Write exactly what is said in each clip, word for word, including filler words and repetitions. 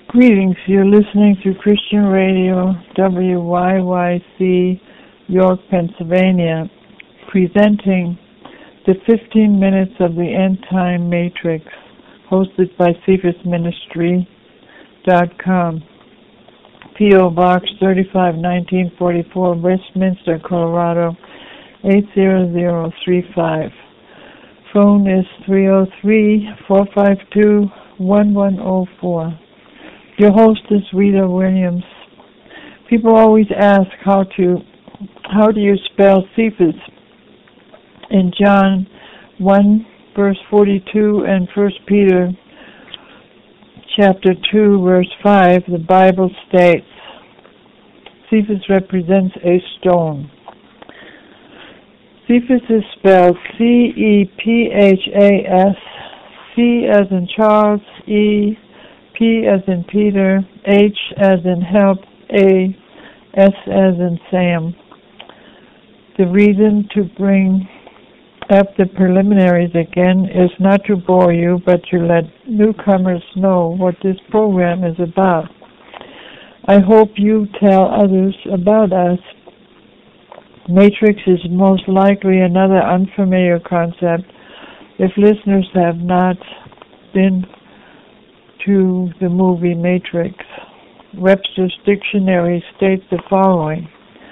Greetings, you're listening to Christian Radio, W Y Y C, York, Pennsylvania, presenting the fifteen minutes of the End Time Matrix, hosted by Cephas Ministry dot com. P O. Box thirty-five nineteen forty-four, Westminster, Colorado, eight zero zero three five. Phone is three oh three, four five two, one one oh four. Your host is Rita Williams. People always ask how to, how do you spell Cephas? In John one, verse forty-two, and First Peter chapter two, verse five, the Bible states, Cephas represents a stone. Cephas is spelled C E P H A S, C as in Charles, E, P as in Peter, H as in help, A, S as in Sam. The reason to bring up the preliminaries again is not to bore you, but to let newcomers know what this program is about. I hope you tell others about us. Matrix is most likely another unfamiliar concept if listeners have not been to the movie Matrix. Webster's Dictionary states the following: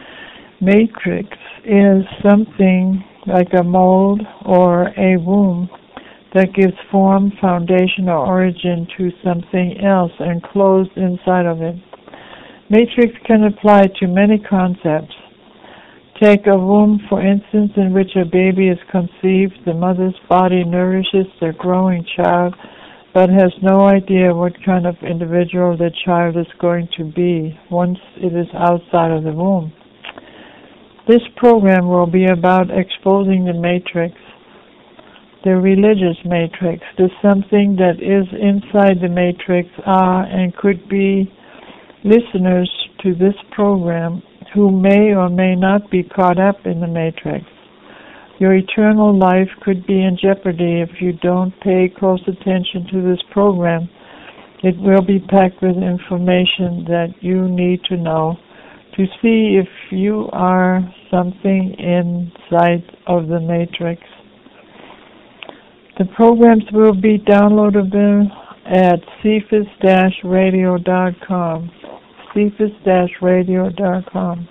Matrix is something like a mold or a womb that gives form, foundation, or origin to something else enclosed inside of it. Matrix can apply to many concepts. Take a womb, for instance, in which a baby is conceived. The mother's body nourishes the growing child, but has no idea what kind of individual the child is going to be once it is outside of the womb. This program will be about exposing the matrix, the religious matrix, the something that is inside the matrix are and could be listeners to this program who may or may not be caught up in the matrix. Your eternal life could be in jeopardy if you don't pay close attention to this program. It will be packed with information that you need to know to see if you are something inside of the matrix. The programs will be downloadable at cephas dash radio dot com. cephas dash radio dot com.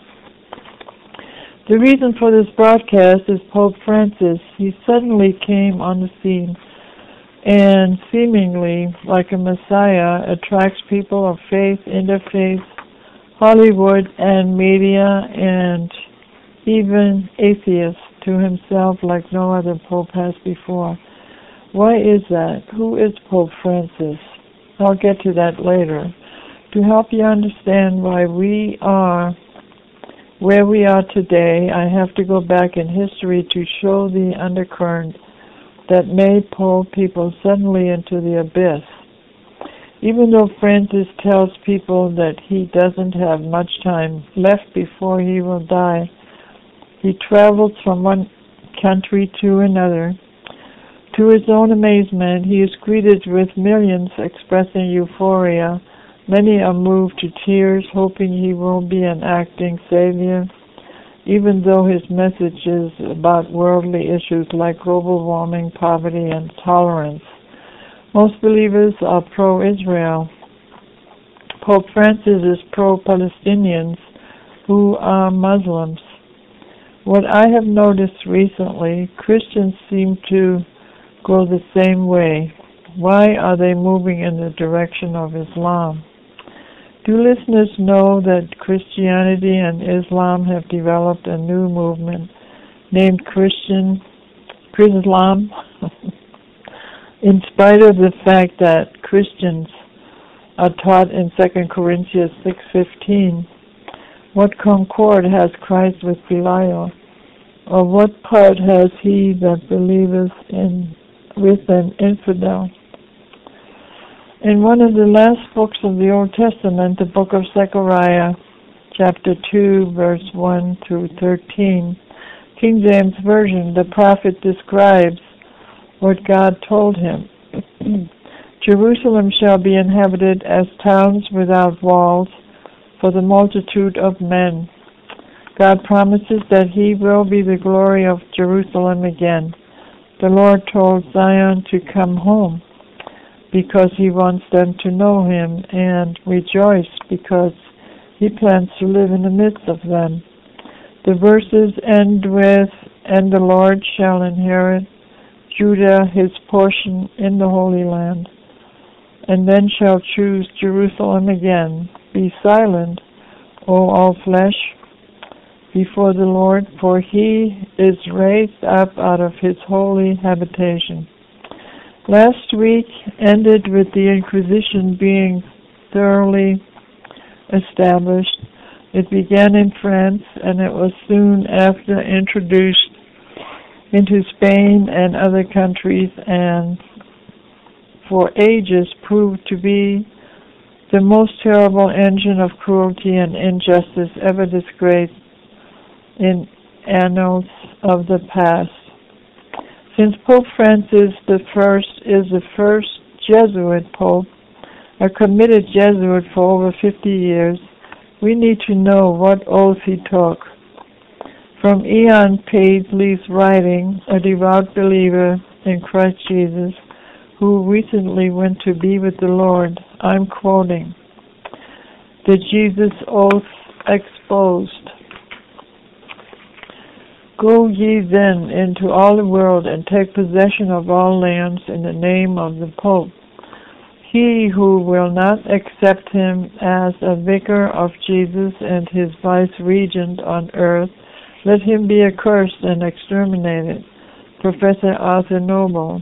The reason for this broadcast is Pope Francis. He suddenly came on the scene and seemingly, like a messiah, attracts people of faith, interfaith, Hollywood, and media, and even atheists to himself like no other pope has before. Why is that? Who is Pope Francis? I'll get to that later. To help you understand why we are where we are today, I have to go back in history to show the undercurrent that may pull people suddenly into the abyss. Even though Francis tells people that he doesn't have much time left before he will die, he travels from one country to another. To his own amazement, he is greeted with millions expressing euphoria. Many are moved to tears, hoping he will be an acting savior, even though his message is about worldly issues like global warming, poverty, and tolerance. Most believers are pro-Israel. Pope Francis is pro-Palestinians, who are Muslims. What I have noticed recently, Christians seem to go the same way. Why are they moving in the direction of Islam? Do listeners know that Christianity and Islam have developed a new movement named Christian Islam? In spite of the fact that Christians are taught in Second Corinthians six fifteen, what concord has Christ with Belial? Or what part has he that believeth in with an infidel? In one of the last books of the Old Testament, the book of Zechariah, chapter two, verse one through thirteen, King James Version, the prophet describes what God told him. Jerusalem shall be inhabited as towns without walls for the multitude of men. God promises that He will be the glory of Jerusalem again. The Lord told Zion to come home because He wants them to know Him, and rejoice because He plans to live in the midst of them. The verses end with, "And the Lord shall inherit Judah His portion in the Holy Land, and then shall choose Jerusalem again. Be silent, O all flesh, before the Lord, for He is raised up out of His holy habitation." Last week ended with the Inquisition being thoroughly established. It began in France, and it was soon after introduced into Spain and other countries, and for ages proved to be the most terrible engine of cruelty and injustice ever disgraced in annals of the past. Since Pope Francis the First is the first Jesuit Pope, a committed Jesuit for over fifty years, we need to know what oath he took. From Ian Paisley's writing, a devout believer in Christ Jesus, who recently went to be with the Lord, I'm quoting, "The Jesus Oath Exposed. Go ye then into all the world and take possession of all lands in the name of the Pope. He who will not accept him as a vicar of Jesus and his vice-regent on earth, let him be accursed and exterminated." Professor Arthur Noble.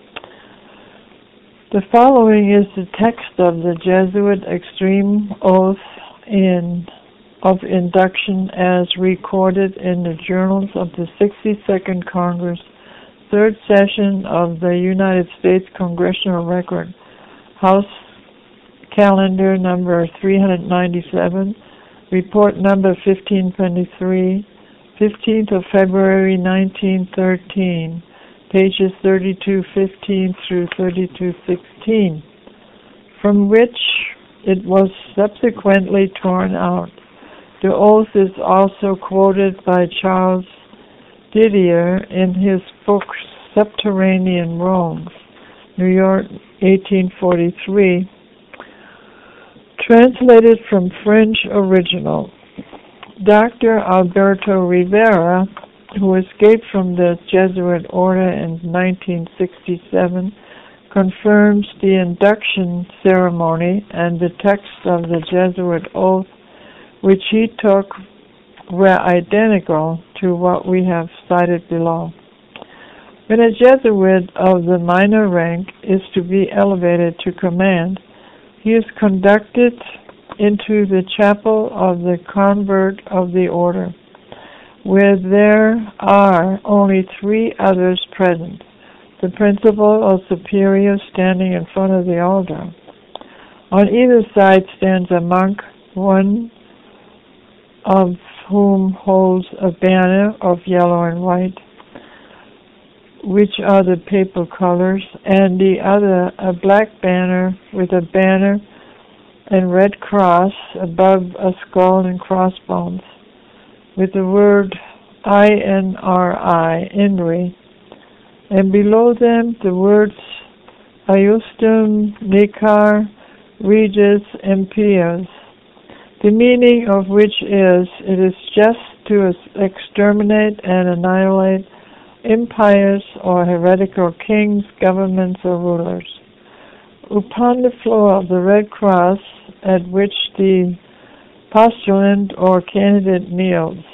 The following is the text of the Jesuit extreme oath in of induction as recorded in the journals of the sixty-second Congress, third session of the United States Congressional Record, House Calendar number three ninety-seven, report number fifteen twenty-three, fifteenth of February nineteen thirteen, pages thirty-two fifteen through thirty-two sixteen, from which it was subsequently torn out. The oath is also quoted by Charles Didier in his book Subterranean Rome, New York, eighteen forty-three, translated from French original. Doctor Alberto Rivera, who escaped from the Jesuit order in nineteen sixty-seven, confirms the induction ceremony and the text of the Jesuit oath, which he took, were identical to what we have cited below. When a Jesuit of the minor rank is to be elevated to command, he is conducted into the chapel of the convert of the order, where there are only three others present, the principal or superior standing in front of the altar. On either side stands a monk, one of whom holds a banner of yellow and white, which are the papal colors, and the other a black banner with a banner and red cross above a skull and crossbones, with the word I N R I, INRI, and below them the words Iustum Necar Regis Impius, the meaning of which is, it is just to exterminate and annihilate impious or heretical kings, governments, or rulers. Upon the floor of the Red Cross at which the postulant or candidate kneels,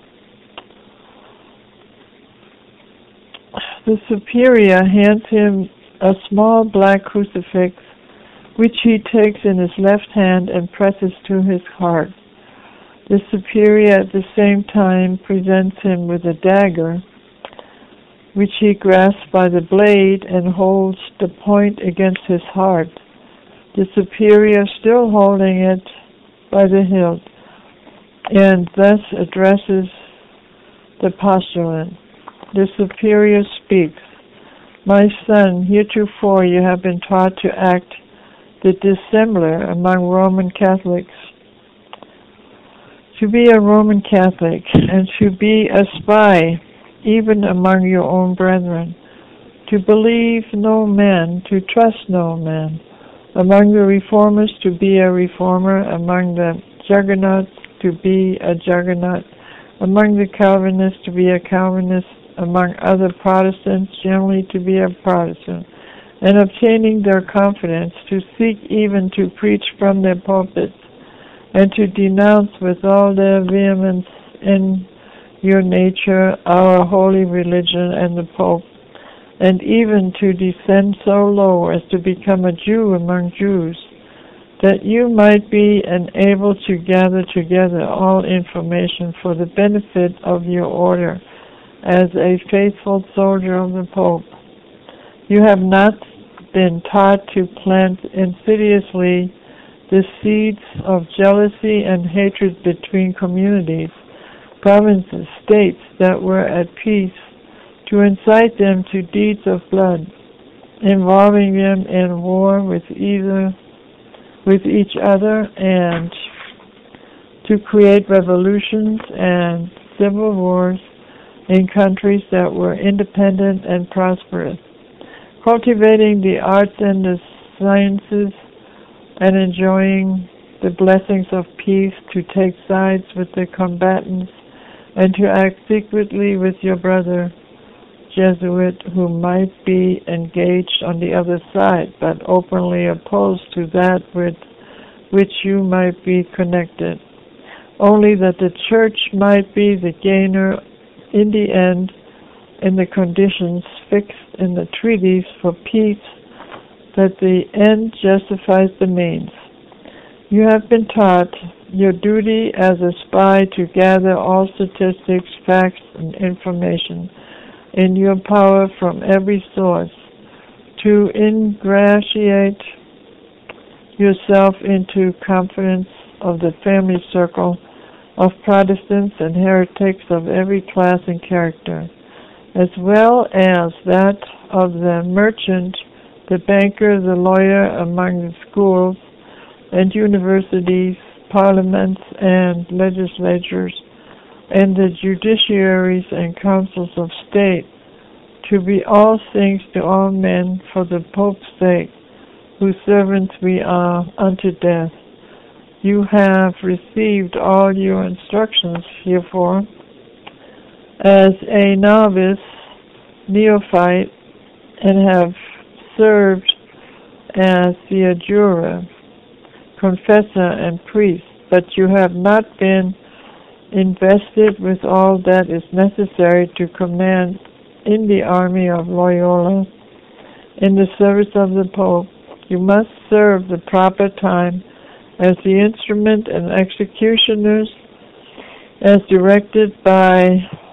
the superior hands him a small black crucifix, which he takes in his left hand and presses to his heart. The superior at the same time presents him with a dagger, which he grasps by the blade and holds the point against his heart, the superior still holding it by the hilt, and thus addresses the postulant. The superior speaks, My son, heretofore you have been taught to act the dissimilar among Roman Catholics, to be a Roman Catholic, and to be a spy even among your own brethren, to believe no man, to trust no man, among the reformers to be a reformer, among the Juggernauts to be a Juggernaut, among the Calvinists to be a Calvinist, among other Protestants generally to be a Protestant, and obtaining their confidence, to seek even to preach from their pulpits, and to denounce with all their vehemence in your nature our holy religion and the Pope, and even to descend so low as to become a Jew among Jews, that you might be enabled to gather together all information for the benefit of your order as a faithful soldier of the Pope. You have not been taught to plant insidiously the seeds of jealousy and hatred between communities, provinces, states that were at peace, to incite them to deeds of blood, involving them in war with either with each other, and to create revolutions and civil wars in countries that were independent and prosperous, cultivating the arts and the sciences and enjoying the blessings of peace, to take sides with the combatants and to act secretly with your brother Jesuit who might be engaged on the other side, but openly opposed to that with which you might be connected, only that the Church might be the gainer in the end in the conditions fixed in the treaties for peace, that the end justifies the means. You have been taught your duty as a spy to gather all statistics, facts, and information in your power from every source, to ingratiate yourself into confidence of the family circle of Protestants and heretics of every class and character, as well as that of the merchant, the banker, the lawyer among the schools and universities, parliaments and legislatures, and the judiciaries and councils of state, to be all things to all men for the Pope's sake, whose servants we are unto death. You have received all your instructions, therefore, as a novice, neophyte, and have served as the adjurer, confessor, and priest, but you have not been invested with all that is necessary to command in the army of Loyola, in the service of the Pope. You must serve the proper time as the instrument and executioners as directed by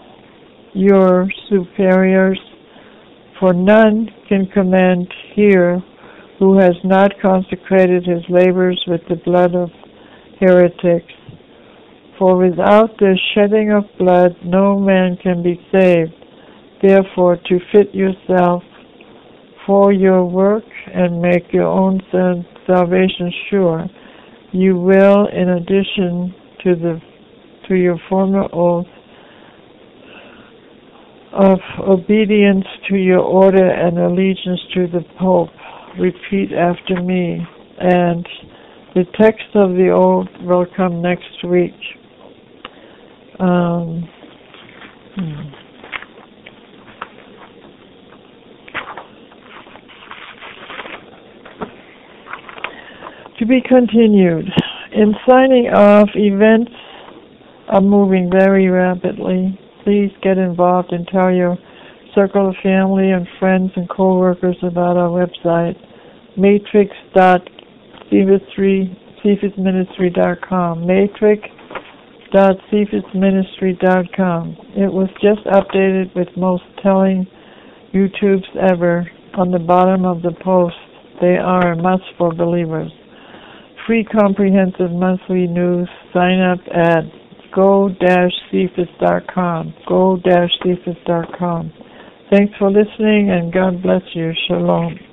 your superiors, for none can command here who has not consecrated his labors with the blood of heretics. For without the shedding of blood no man can be saved. Therefore, to fit yourself for your work and make your own salvation sure, you will, in addition to the to your former oath of obedience to your order and allegiance to the Pope, repeat after me. And the text of the oath will come next week. Um, hmm. To be continued. In signing off, events are moving very rapidly. Please get involved and tell your circle of family and friends and co-workers about our website, matrix dot cephas ministry dot com. matrix dot cephas ministry dot com. It was just updated with most telling YouTubes ever on the bottom of the post. They are a must for believers. Free comprehensive monthly news. Sign up at go dash cephas dot com. go dash cephas dot com. Thanks for listening, and God bless you. Shalom.